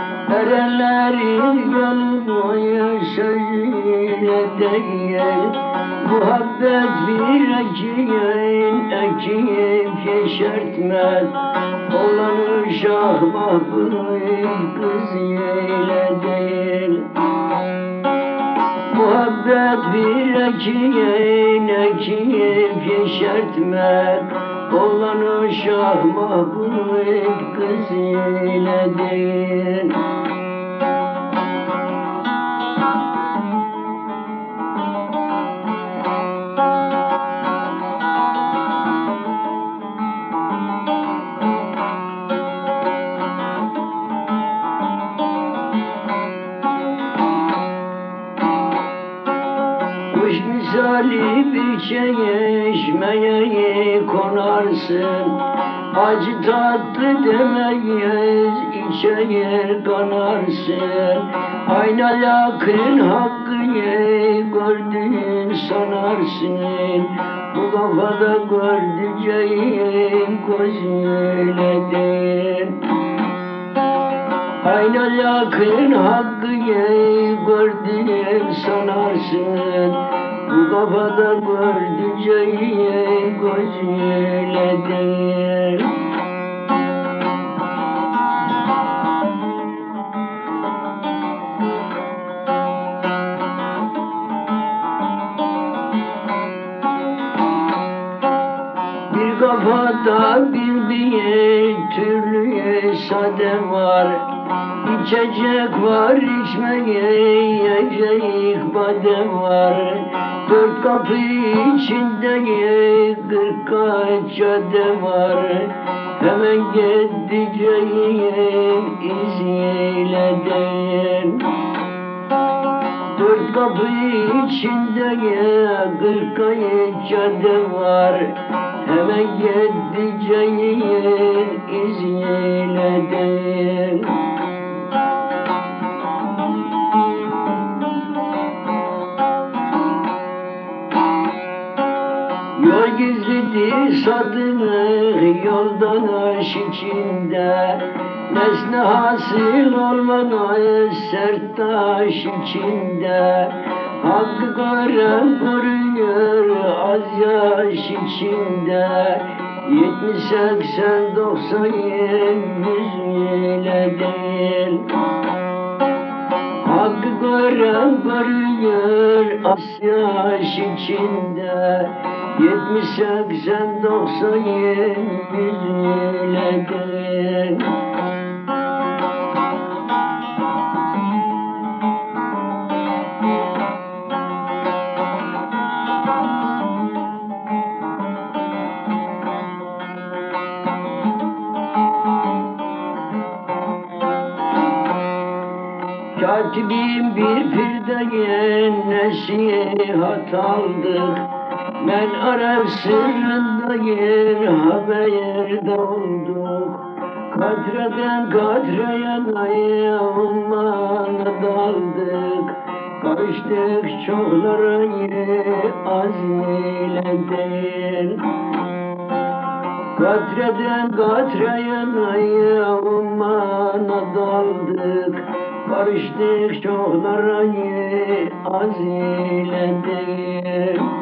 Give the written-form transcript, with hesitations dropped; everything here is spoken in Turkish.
Erenlerin yolunu sözüyle değil, muhabbet bir ekin ekip yeşertmez. Oğlanı şah mahbub kız ile değil. Muhabbet bir ekin ekip yeşertmez. Oğlanı şah mahbub kız ile değil. Kuş misali bir çeşmeye konarsın, acı tatlı demeyiz, içer kanarsın. Ayna yakın hakkı gördüğün sanarsın. Bu kafada gördüğün gözüyle değil. Ayna yakın hakkı gördüğün sanarsın. Bu kafada gördüğün gözüyle değil. Bir kafada bir türlü sade var. İçecek var, içmeye yiyecek bade var. Dört kapı içinde 40 kaç cadde var. Hemen gideceğim izniyle değil. Dört kapı içinde 40 kaç cadde var. Hemen gideceğim izniyle değil. Yol gizlidir sadığını yoldan aş içinde. Nesne hasıl olmana sert taş içinde. Hakkı gören koruyor az yaş içinde. 70, 80, 90, 100 ile değil. Hakkı gören koruyor az yaş içinde. 70, 80, 90, 100 ile değil. Katibim bir pirden nasihat aldık. Ben Arap sırrında haberde olduk. Katreden katreye ummana daldık. Karıştık çoklara az ile değil. Katreden katreye ummana daldık. Karıştık çoklara az ile değil.